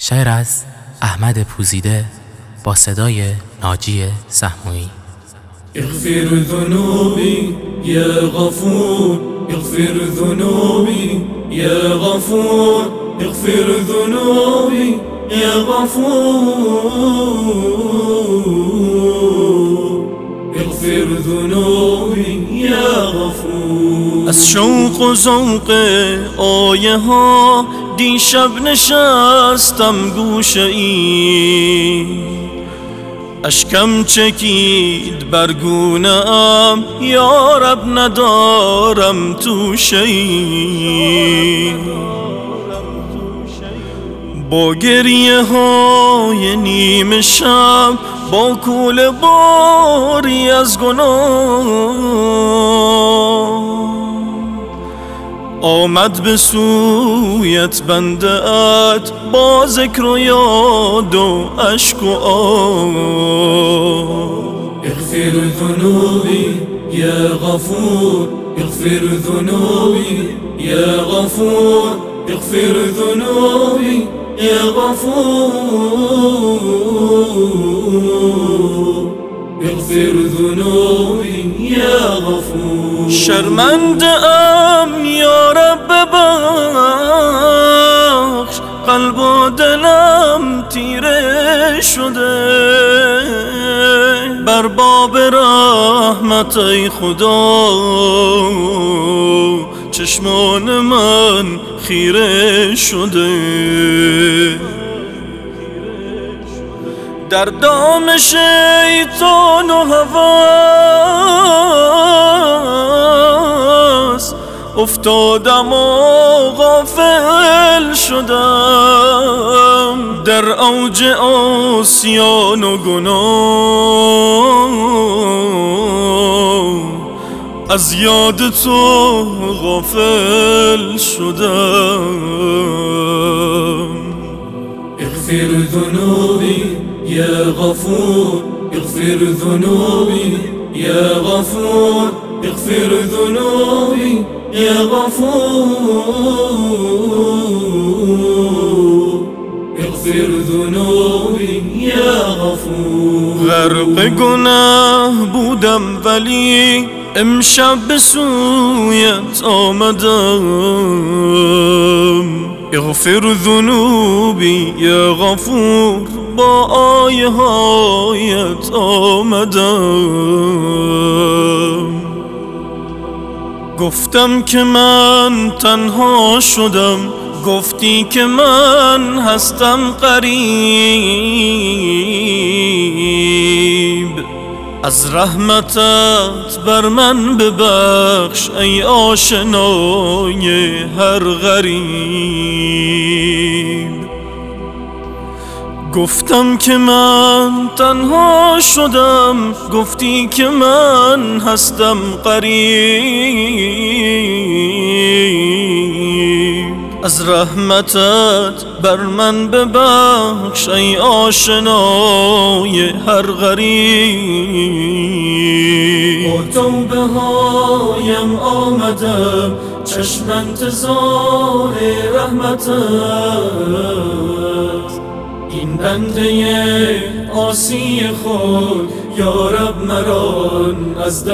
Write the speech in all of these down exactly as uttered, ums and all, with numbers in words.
شعر از احمد پوزیده با صدای ناجی سهمویی. اغفر ذنوبي يا غفور، اغفر ذنوبي يا غفور، اغفر ذنوبي يا غفور، اغفر ذنوبي يا غفور. از شوق و ذوق آیه ها دیشب نشستم گوشه ای، اشکم چکید برگونه ام یا رب ندارم توشه ای. با گریه های نیمه شب، با کوله باری از گناه، آمد به سویت بنده ات با ذکر و یاد و عشق و آه. اغفر ذنوبي يا غفور، اغفر ذنوبي يا غفور، اغفر ذنوبي يا غفور، اغفر ذنوبي يا غفور. شرمنده ام یا رب ببخش، قلب و دلم تیره شده، بر باب رحمت ای خدا چشمان من خیره شده. در دام شیطان و هواس افتادم و غافل شدم، در اوج عصیان و گناه از یاد تو غافل شدم. اغفر ذنوبي يا غفور، اغفر ذنوبي يا غفور، اغفر ذنوبي يا غفور، اغفر ذنوبي يا غفور. غرق گناه بودم ولی امشب به سویت آمدم. اغفر ذنوبی یا غفور، با آیه هایت آمدم. گفتم که من تنها شدم، گفتی که من هستم غریب، از رحمتت بر من ببخش ای آشنای هر غریب. گفتم که من تنها شدم، گفتی که من هستم غریب، از رحمتت بر من ببخش ای آشنای هر غریب. با توبه هایم آمدم، چشم انتظار رحمتت، این بنده عاصی خود یا رب مران از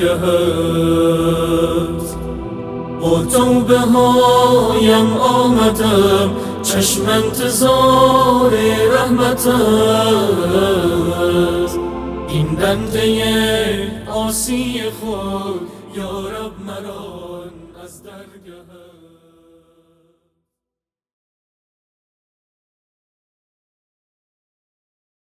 درگهت. با توبه هایم آمدم، چشم انتظار رحمتت، این بنده عاصی خود یا رب مران از درگهت.